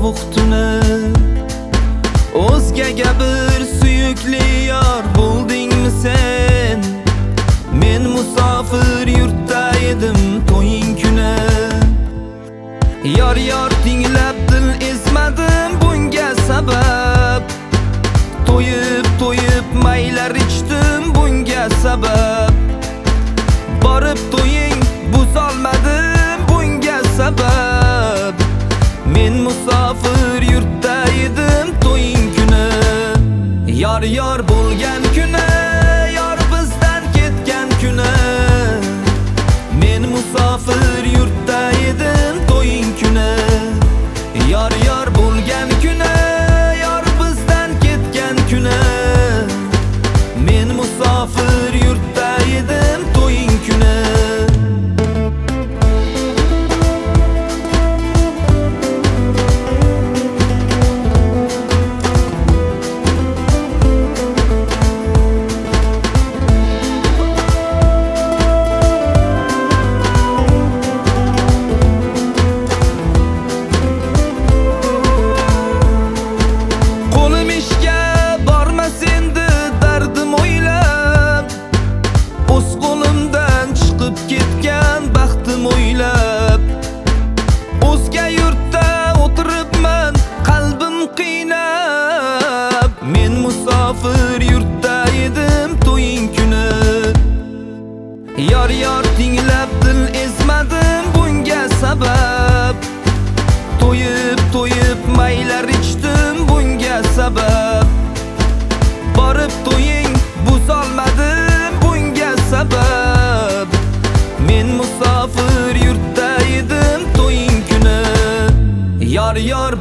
sovuq tuni. O'zgaga bir suyukli yor bo'ldingmi sen? Men musofir yurtda edim to'ying kuni. Yor tinglab dil ezmadim bunga sabab. To'yib maylar ichdim bunga sabab. Borib to'ying buzolmadim bunga sabab. Men musofir yurtda edim to'ying kuni. Yor bo'lgan kuni, yor bizdan ketgan kuni. Men musofir yurtda edim to'ying kuni. Yor bo'lgan kuni, yor bizdan ketgan kuni. Men musofir yurtda edim to'ying kuni. Ketgan baxtim o'ylab, o'zga yurtda o'tiribman qalbim qiynab. Men musofir yurtda edim to'ying kuni. Yor tinglab dil ezmadim bunga sabab. To'yib maylar ichdim bunga sabab. Borib to'ying buzolmadim bunga sabab. Men musofir yurtda edim to'ying kuni. Yor